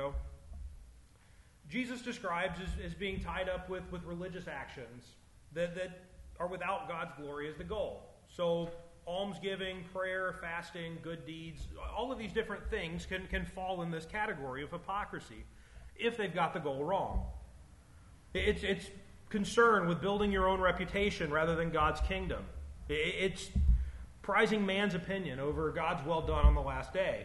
ago, Jesus describes as being tied up with religious actions that are without God's glory as the goal. So almsgiving, prayer, fasting, good deeds, all of these different things can fall in this category of hypocrisy if they've got the goal wrong. It's concern with building your own reputation rather than God's kingdom. It's prizing man's opinion over God's well done on the last day.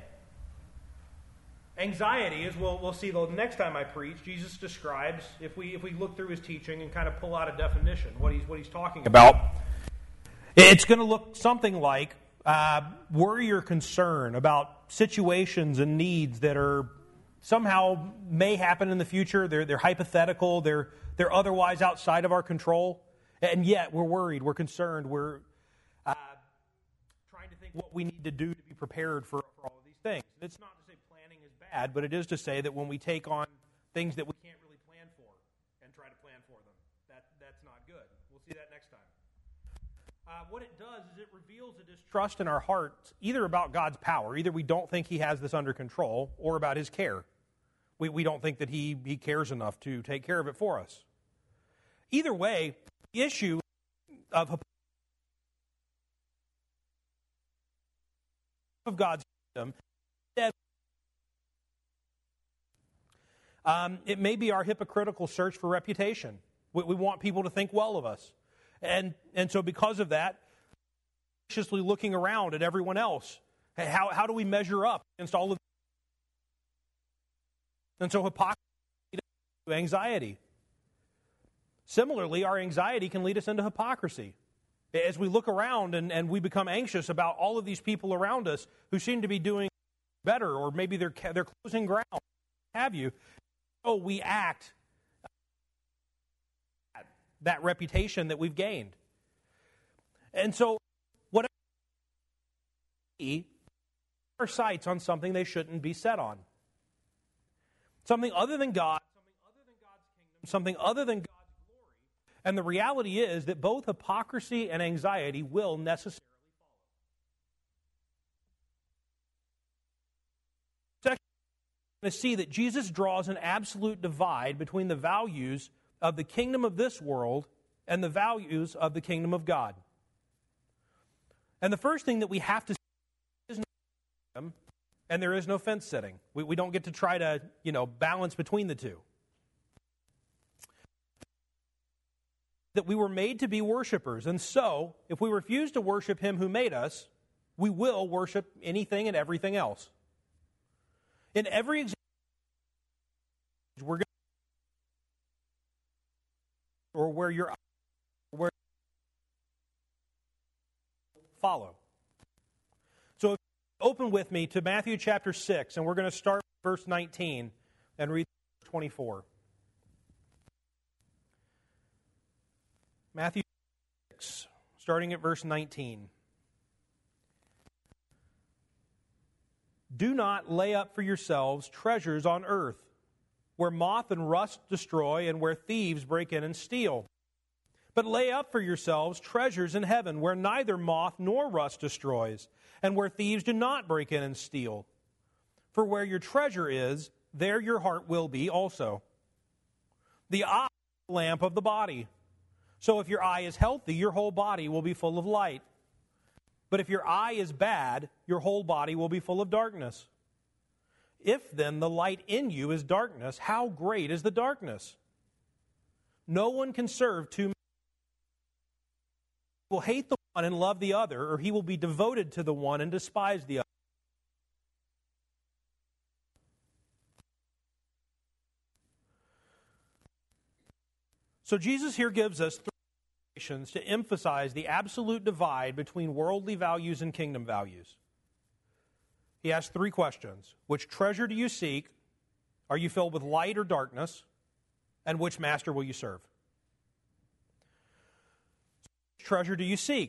Anxiety, as we'll see the next time I preach, Jesus describes, if we look through his teaching and kind of pull out a definition, what he's talking about, it's going to look something like worry or concern about situations and needs that are somehow may happen in the future. They're hypothetical. They're otherwise outside of our control, and yet we're worried, we're concerned, we're trying to think what we need to do to be prepared for all of these things. And it's not to say planning is bad, but it is to say that when we take on things that we can't really plan for and try to plan for them, that's not good. We'll see that next time. What it does is it reveals a distrust in our hearts, either about God's power, either we don't think he has this under control, or about his care. We don't think that he cares enough to take care of it for us. Either way, the issue of God's kingdom, it may be our hypocritical search for reputation. We want people to think well of us. And so because of that, anxiously looking around at everyone else. How do we measure up against all of? And so hypocrisy leads to anxiety. Similarly, our anxiety can lead us into hypocrisy. As we look around and we become anxious about all of these people around us who seem to be doing better, or maybe they're closing ground, have you? So we act that reputation that we've gained. And so whatever our sights on something they shouldn't be set on. Something other than God, something other than God's kingdom, something other than God's glory. And the reality is that both hypocrisy and anxiety will necessarily follow. Second, we're going to see that Jesus draws an absolute divide between the values of the kingdom of this world and the values of the kingdom of God. And the first thing that we have to see is no kingdom, and there is no fence sitting. We don't get to try to, balance between the two. That we were made to be worshipers, and so if we refuse to worship him who made us, we will worship anything and everything else. In every example, we're going to, or where you're follow. So if you open with me to Matthew chapter 6, and we're going to start with verse 19 and read 24. Matthew 6, starting at verse 19. Do not lay up for yourselves treasures on earth, where moth and rust destroy and where thieves break in and steal. But lay up for yourselves treasures in heaven, where neither moth nor rust destroys, and where thieves do not break in and steal. For where your treasure is, there your heart will be also. The eye is the lamp of the body. So if your eye is healthy, your whole body will be full of light. But if your eye is bad, your whole body will be full of darkness. If then the light in you is darkness, how great is the darkness? No one can serve two masters. He will hate the one and love the other, or he will be devoted to the one and despise the other. So Jesus here gives us three illustrations to emphasize the absolute divide between worldly values and kingdom values. He asks three questions. Which treasure do you seek? Are you filled with light or darkness? And which master will you serve? Which treasure do you seek?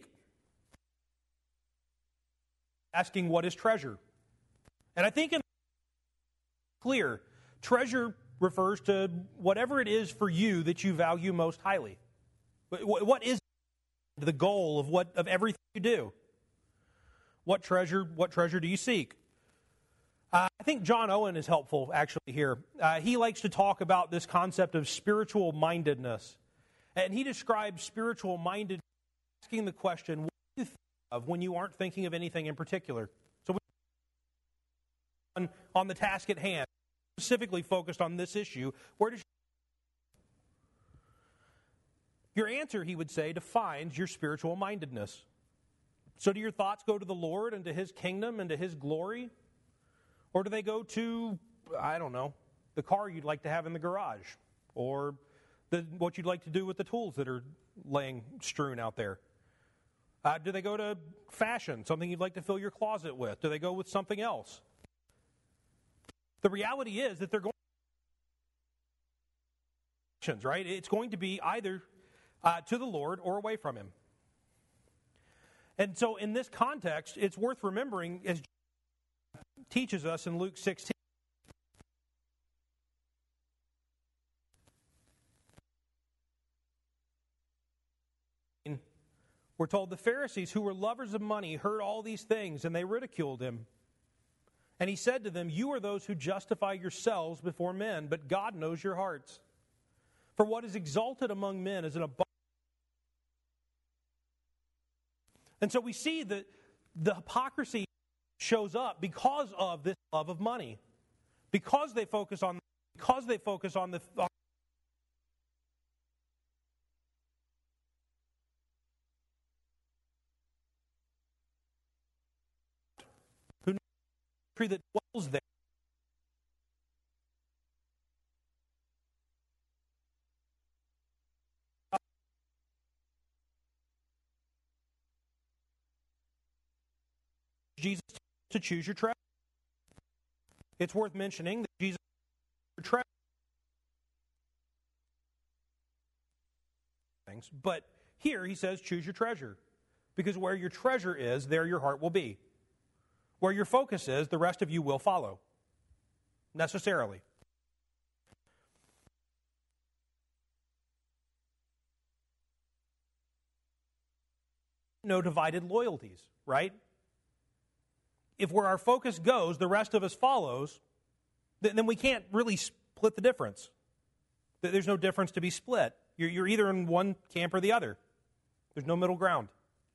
Asking what is treasure? And I think it's clear. Treasure refers to whatever it is for you that you value most highly. What is the goal of everything you do? What treasure do you seek? I think John Owen is helpful, actually, here. He likes to talk about this concept of spiritual mindedness. And he describes spiritual mindedness asking the question, what do you think of when you aren't thinking of anything in particular? So on the task at hand, specifically focused on this issue, where does your answer, he would say, defines your spiritual mindedness. So do your thoughts go to the Lord and to His kingdom and to His glory? Or do they go to, I don't know, the car you'd like to have in the garage? Or what you'd like to do with the tools that are laying strewn out there? Do they go to fashion, something you'd like to fill your closet with? Do they go with something else? The reality is that they're going to be, right? It's going to be either to the Lord or away from Him. And so in this context, it's worth remembering, as Jesus teaches us in Luke 16, we're told the Pharisees, who were lovers of money, heard all these things, and they ridiculed Him. And He said to them, "You are those who justify yourselves before men, but God knows your hearts. For what is exalted among men is an abundance." And so we see that the hypocrisy shows up because of this love of money. Because they focus on the who knows the tree that dwells there. Jesus to choose your treasure. It's worth mentioning that Jesus your treasure things, but here He says choose your treasure, because where your treasure is, there your heart will be. Where your focus is, the rest of you will follow. Necessarily. No divided loyalties, right? If where our focus goes, the rest of us follows, then we can't really split the difference. There's no difference to be split. You're either in one camp or the other. There's no middle ground.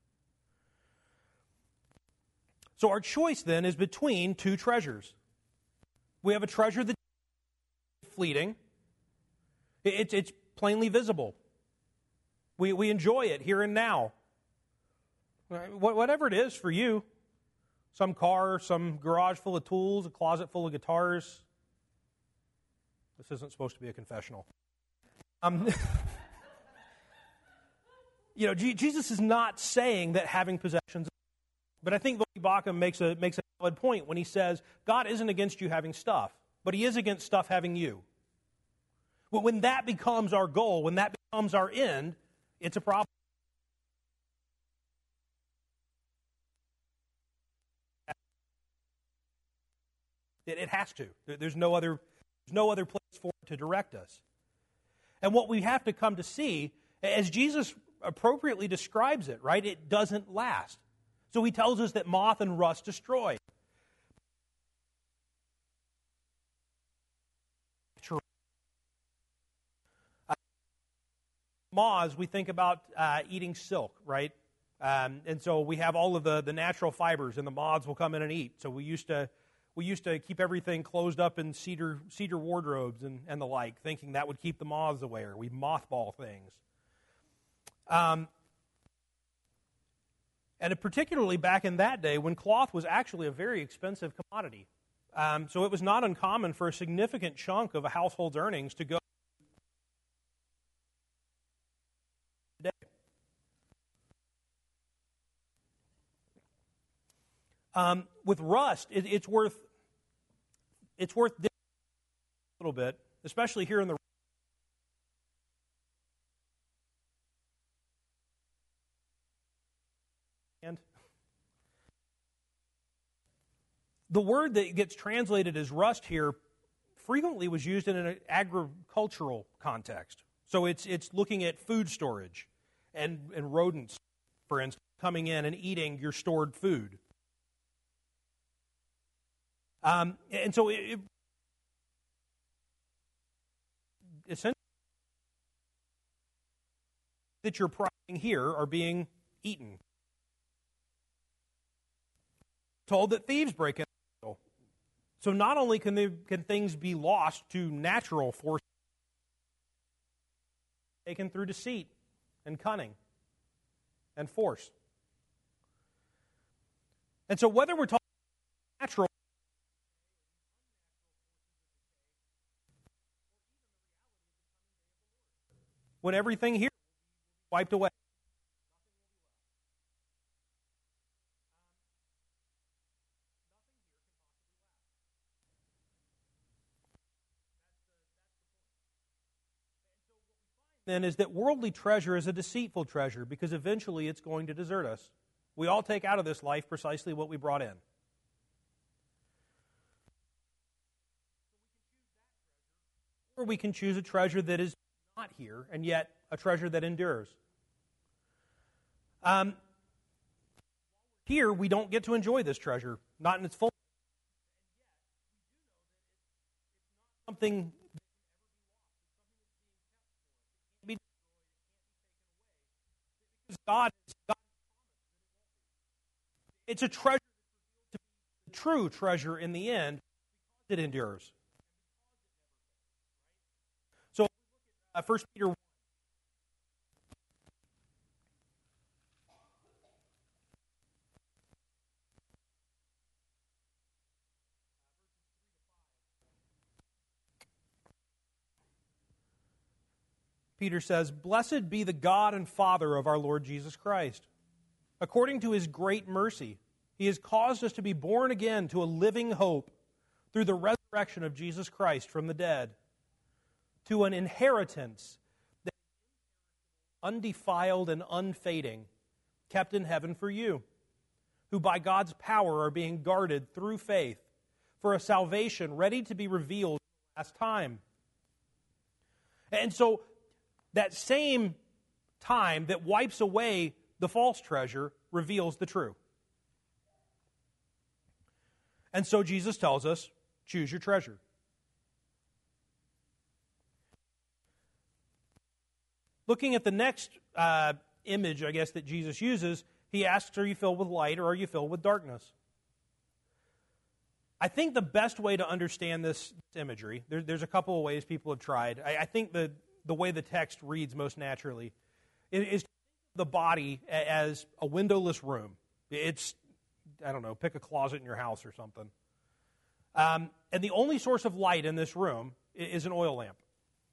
So our choice then is between two treasures. We have a treasure that's fleeting. It's plainly visible. We enjoy it here and now. Whatever it is for you. Some car, some garage full of tools, a closet full of guitars. This isn't supposed to be a confessional. Jesus is not saying that having possessions, but I think Voddie Baucham makes a valid point when he says God isn't against you having stuff, but He is against stuff having you. Well, when that becomes our goal, when that becomes our end, it's a problem. It has to. There's no other place for it to direct us. And what we have to come to see, as Jesus appropriately describes it, right, it doesn't last. So He tells us that moth and rust destroy. Moths, we think about eating silk, right? And so we have all of the natural fibers, and the moths will come in and eat. So we used to keep everything closed up in cedar wardrobes and the like, thinking that would keep the moths away, or we'd mothball things. And particularly back in that day when cloth was actually a very expensive commodity. So it was not uncommon for a significant chunk of a household's earnings to go today. With rust, it's worth a little bit, especially here in the and the word that gets translated as rust here frequently was used in an agricultural context. So it's looking at food storage and rodents, for instance, coming in and eating your stored food. And so essentially, that you're prying here are being eaten. Told that thieves break in. So not only can things be lost to natural forces, taken through deceit and cunning and force. And so whether we're talking natural, when everything here is wiped away. Then is that worldly treasure is a deceitful treasure because eventually it's going to desert us. We all take out of this life precisely what we brought in. Or we can choose a treasure that is not here, and yet a treasure that endures. Here, we don't get to enjoy this treasure, not in its full. Something God. It's a treasure, a true treasure in the end, because it endures. So, 1 Peter 1. Peter says, "Blessed be the God and Father of our Lord Jesus Christ. According to His great mercy, He has caused us to be born again to a living hope through the resurrection of Jesus Christ from the dead, to an inheritance that is undefiled and unfading, kept in heaven for you, who by God's power are being guarded through faith for a salvation ready to be revealed at the last time." And so, that same time that wipes away the false treasure reveals the true. And so Jesus tells us, choose your treasure. Looking at the next image, I guess, that Jesus uses, He asks, are you filled with light or are you filled with darkness? I think the best way to understand this imagery, there's a couple of ways people have tried. I think the way the text reads most naturally is the body as a windowless room. It's, I don't know, pick a closet in your house or something. And the only source of light in this room is an oil lamp.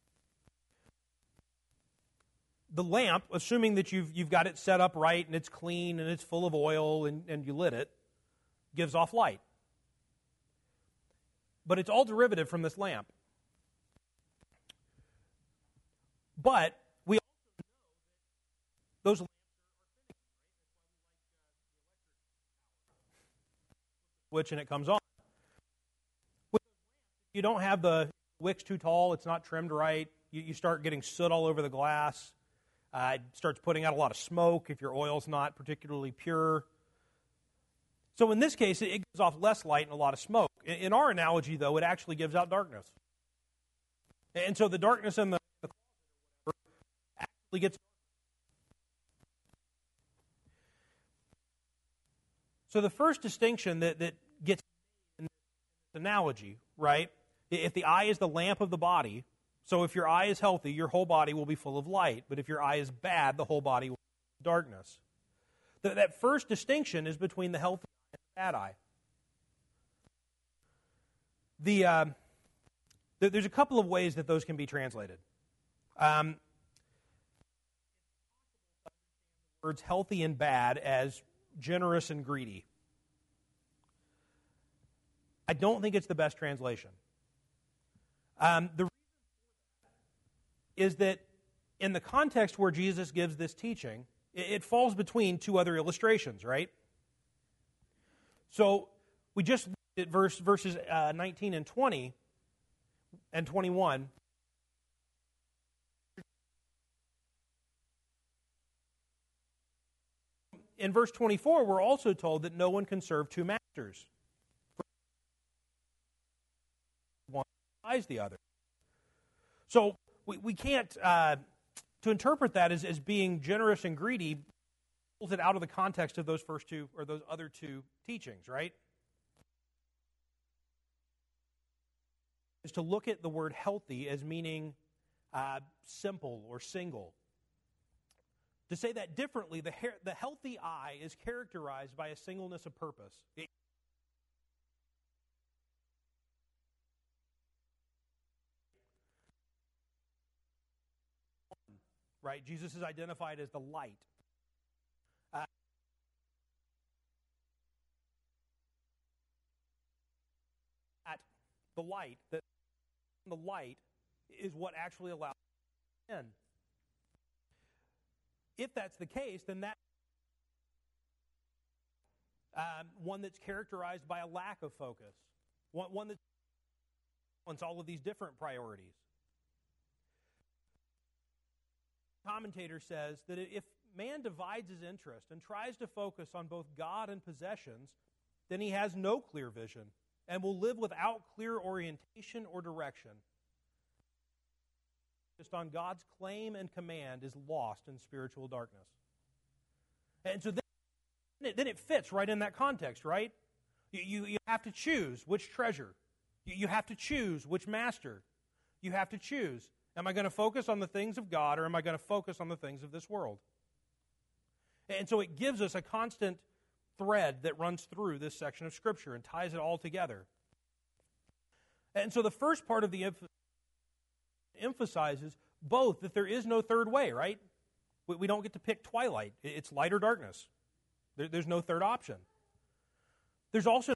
The lamp, assuming that you've got it set up right and it's clean and it's full of oil and you lit it, gives off light. But it's all derivative from this lamp. But we also know that those lamps are finicky, right? Switch and it comes on. With those lamps, if you don't have the wick's too tall, it's not trimmed right, you start getting soot all over the glass. It starts putting out a lot of smoke if your oil's not particularly pure. So in this case, it gives off less light and a lot of smoke. In our analogy, though, it actually gives out darkness. And so the darkness in the actually gets. So the first distinction that gets in this analogy, right? If the eye is the lamp of the body, so if your eye is healthy, your whole body will be full of light. But if your eye is bad, the whole body will be darkness. That first distinction is between the healthy eye and the bad eye. There's a couple of ways that those can be translated. Words healthy and bad as generous and greedy. I don't think it's the best translation. The reason is that in the context where Jesus gives this teaching, it falls between two other illustrations, right? So we just looked at verses 19 and 20 and 21. In verse 24, we're also told that no one can serve two masters. despise the other. So we can't, to interpret that as being generous and greedy, pulls it out of the context of those first two, or those other two teachings, right? Is to look at the word healthy as meaning simple or single. To say that differently, the healthy eye is characterized by a singleness of purpose. Right? Jesus is identified as the light. At the light is what actually allows in. If that's the case, then that one that's characterized by a lack of focus, one that wants all of these different priorities. Commentator says that if man divides his interest and tries to focus on both God and possessions, then he has no clear vision and will live without clear orientation or direction. Just on God's claim and command is lost in spiritual darkness. And so then it fits right in that context, right? You have to choose which treasure. You have to choose which master. You have to choose. Am I going to focus on the things of God, or am I going to focus on the things of this world? And so it gives us a constant thread that runs through this section of Scripture and ties it all together. And so the first part of the emphasizes both that there is no third way, right? We don't get to pick twilight. It's light or darkness. There's no third option. There's also,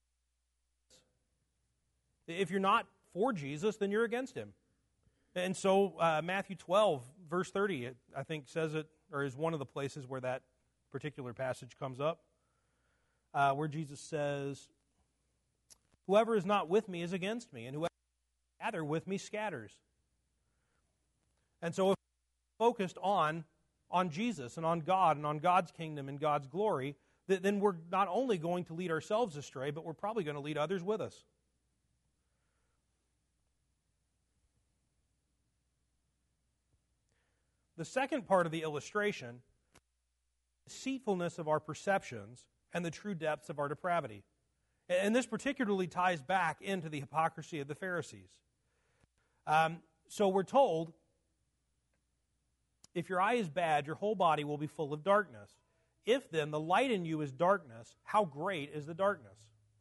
if you're not for Jesus, then you're against him. And so Matthew 12, verse 30, I think says it, or is one of the places where that particular passage comes up, where Jesus says, "Whoever is not with me is against me, and whoever is gathered with me scatters." And so if we're focused on Jesus and on God and on God's kingdom and God's glory, then we're not only going to lead ourselves astray, but we're probably going to lead others with us. The second part of the illustration, deceitfulness of our perceptions and the true depths of our depravity. And this particularly ties back into the hypocrisy of the Pharisees. So we're told, if your eye is bad, your whole body will be full of darkness. If then the light in you is darkness, how great is the darkness?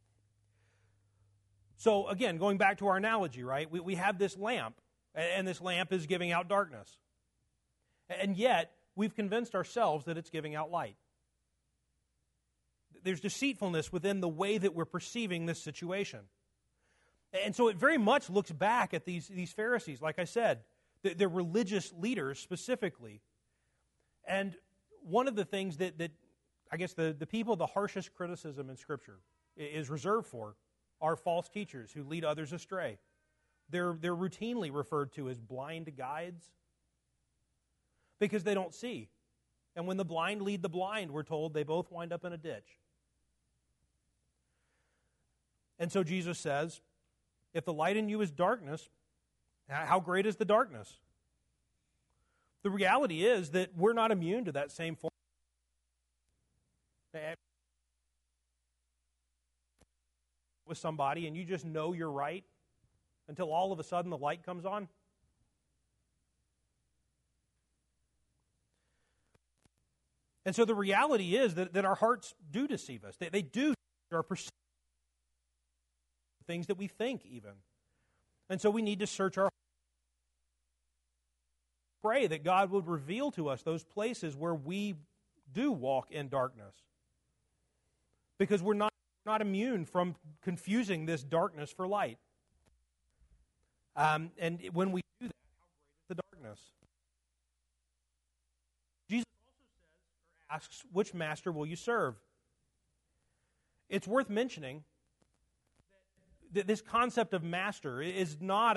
So again, going back to our analogy, right? We have this lamp, and this lamp is giving out darkness. And yet, we've convinced ourselves that it's giving out light. There's deceitfulness within the way that we're perceiving this situation. And so it very much looks back at these Pharisees, like I said, they're religious leaders specifically. And one of the things that I guess the people the harshest criticism in Scripture is reserved for are false teachers who lead others astray. They're routinely referred to as blind guides, because they don't see. And when the blind lead the blind, we're told, they both wind up in a ditch. And so Jesus says, if the light in you is darkness, how great is the darkness? The reality is that we're not immune to that same form. With somebody and you just know you're right until all of a sudden the light comes on. And so the reality is that our hearts do deceive us. They do our perception, things that we think even. And so we need to search our hearts. Pray that God would reveal to us those places where we do walk in darkness. Because we're not immune from confusing this darkness for light. And when we do that, how great is the darkness? Jesus asks, which master will you serve? It's worth mentioning that this concept of master is not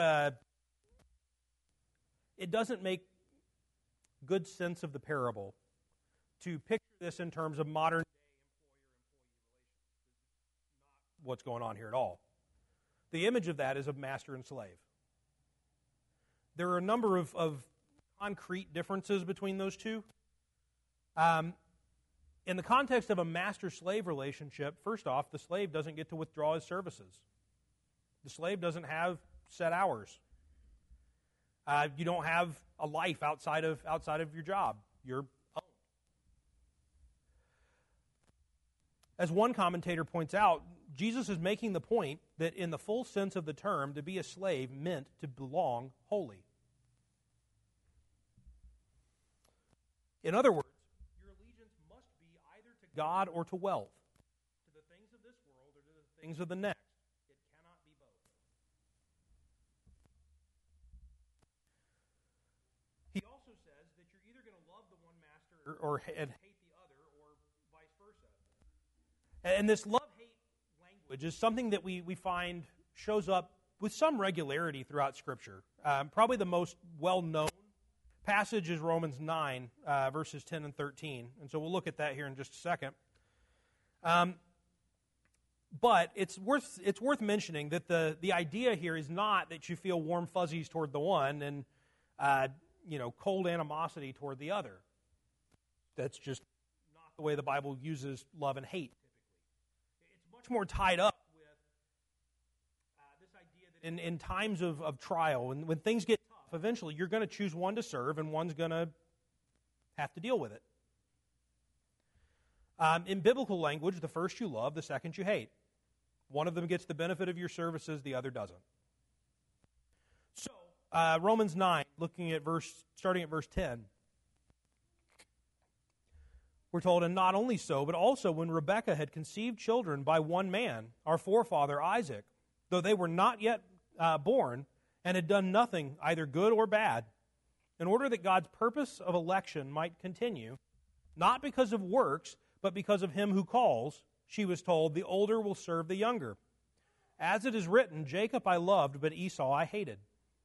it doesn't make good sense of the parable to picture this in terms of modern day employer-employee relations. Not what's going on here at all. The image of that is of master and slave. there are a number of concrete differences between those two. In the context of a master-slave relationship, first off, the slave doesn't get to withdraw his services. The slave doesn't have set hours. You don't have a life outside of your job. You're owned. As one commentator points out, Jesus is making the point that in the full sense of the term, to be a slave meant to belong wholly. In other words, your allegiance must be either to God or to wealth, to the things of this world or to the things of the next. It cannot be both. He also says that you're either going to love the one master and hate the other, or vice versa. And this love-hate language is something that we find shows up with some regularity throughout Scripture. Probably the most well-known passage is Romans 9, verses 10 and 13. And so we'll look at that here in just a second. But it's worth mentioning that the idea here is not that you feel warm fuzzies toward the one and cold animosity toward the other. That's just not the way the Bible uses love and hate typically. It's much more tied up with this idea that in times of trial, and when things get tough, eventually you're going to choose one to serve and one's going to have to deal with it. In biblical language, the first you love, the second you hate. One of them gets the benefit of your services, the other doesn't. So, Romans 9, starting at verse 10, we're told, and not only so, but also when Rebekah had conceived children by one man, our forefather Isaac, though they were not yet born, and had done nothing, either good or bad, in order that God's purpose of election might continue, not because of works, but because of him who calls, she was told, the older will serve the younger. As it is written, Jacob I loved, but Esau I hated.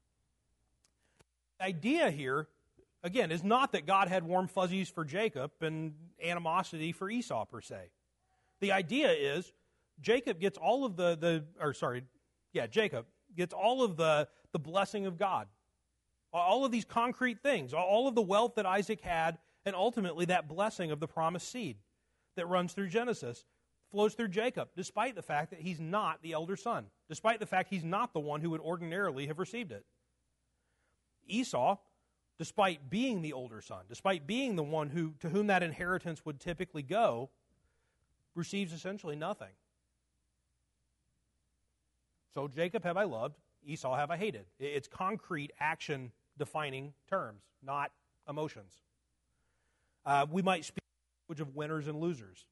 The idea here, again, is not that God had warm fuzzies for Jacob and animosity for Esau, per se. The idea is Jacob gets all of Jacob gets all of the blessing of God. All of these concrete things, all of the wealth that Isaac had, and ultimately that blessing of the promised seed that runs through Genesis flows through Jacob, despite the fact that he's not the elder son, despite the fact he's not the one who would ordinarily have received it. Esau, despite being the older son, despite being the one to whom that inheritance would typically go, receives essentially nothing. So Jacob have I loved, Esau have I hated. It's concrete action-defining terms, not emotions. We might speak the language of winners and losers.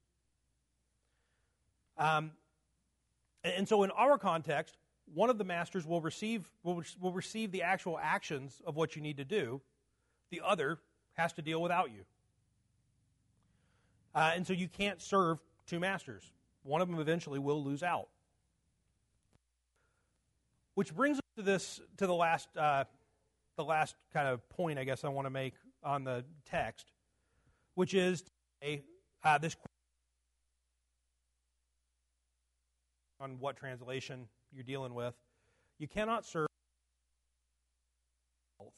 And so in our context, one of the masters will receive the actual actions of what you need to do. The other has to deal without you. And so you can't serve two masters. One of them eventually will lose out. Which brings us to the last kind of point, I guess, I want to make on the text, which is this on what translation you're dealing with. You cannot serve both.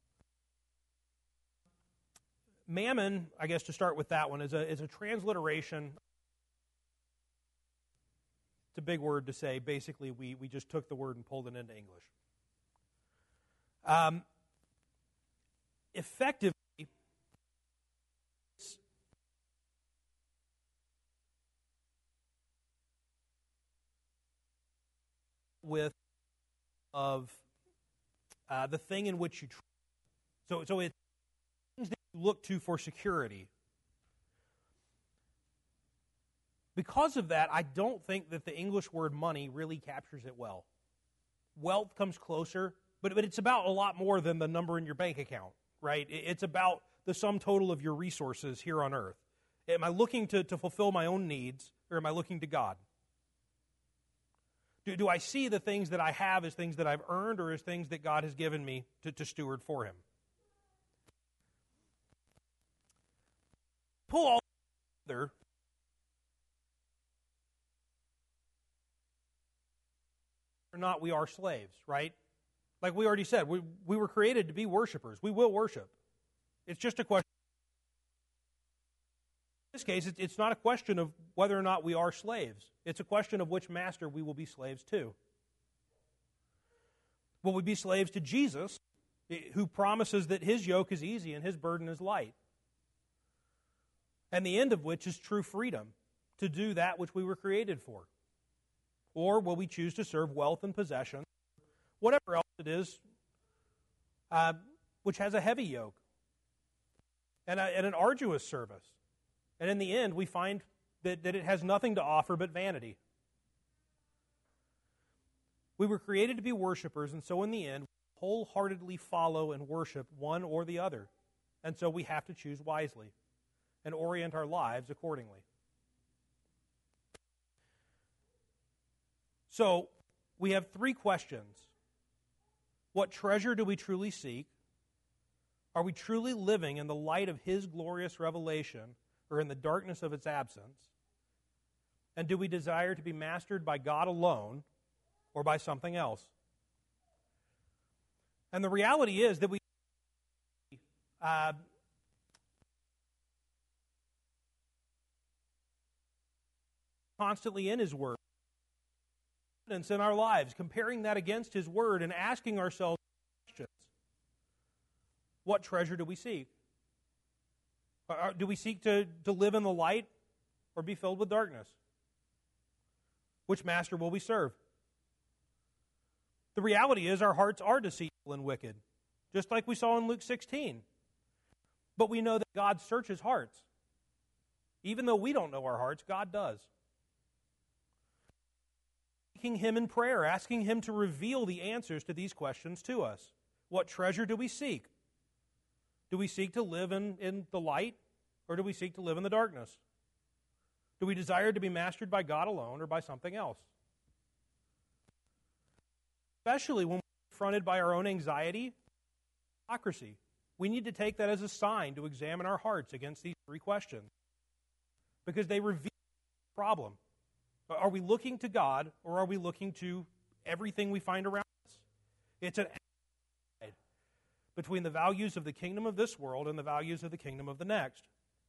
Mammon, I guess to start with that one, is a transliteration. It's a big word to say. Basically, we just took the word and pulled it into English. Effectively, with of the thing in which you trust. So it's things that you look to for security. Because of that, I don't think that the English word money really captures it well. Wealth comes closer, but it's about a lot more than the number in your bank account, right? It's about the sum total of your resources here on earth. Am I looking to fulfill my own needs, or am I looking to God? Do I see the things that I have as things that I've earned, or as things that God has given me to steward for Him? Pull all together. Or not, we are slaves, right? Like we already said, we were created to be worshipers. We will worship. It's just a question. In this case, it's not a question of whether or not we are slaves. It's a question of which master we will be slaves to. Will we be slaves to Jesus, who promises that his yoke is easy and his burden is light? And the end of which is true freedom, to do that which we were created for. Or will we choose to serve wealth and possession, whatever else it is, which has a heavy yoke and an arduous service? And in the end, we find that it has nothing to offer but vanity. We were created to be worshipers, and so in the end, we wholeheartedly follow and worship one or the other. And so we have to choose wisely and orient our lives accordingly. So, we have three questions. What treasure do we truly seek? Are we truly living in the light of his glorious revelation or in the darkness of its absence? And do we desire to be mastered by God alone or by something else? And the reality is that we constantly in his word, in our lives, comparing that against his word and asking ourselves questions. What treasure do we seek? Do we seek to live in the light or be filled with darkness? Which master will we serve? The reality is our hearts are deceitful and wicked, just like we saw in Luke 16. But we know that God searches hearts. Even though we don't know our hearts, God does. Seeking him in prayer, asking him to reveal the answers to these questions to us. What treasure do we seek? Do we seek to live in the light, or do we seek to live in the darkness? Do we desire to be mastered by God alone or by something else? Especially when we're confronted by our own anxiety, hypocrisy. We need to take that as a sign to examine our hearts against these three questions, because they reveal the problem. Are we looking to God, or are we looking to everything we find around us? It's an divide between the values of the kingdom of this world and the values of the kingdom of the next.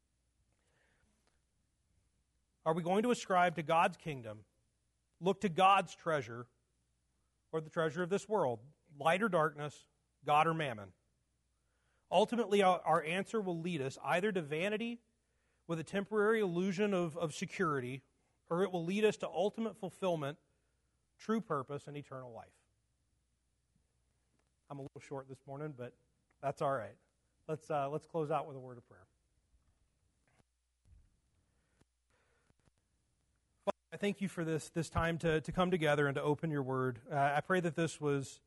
Are we going to ascribe to God's kingdom, look to God's treasure, or the treasure of this world, light or darkness, God or mammon? Ultimately, our answer will lead us either to vanity with a temporary illusion of security, or it will lead us to ultimate fulfillment, true purpose, and eternal life. I'm a little short this morning, but that's all right. Let's close out with a word of prayer. Father, I thank you for this time to come together and to open your word. I pray that this was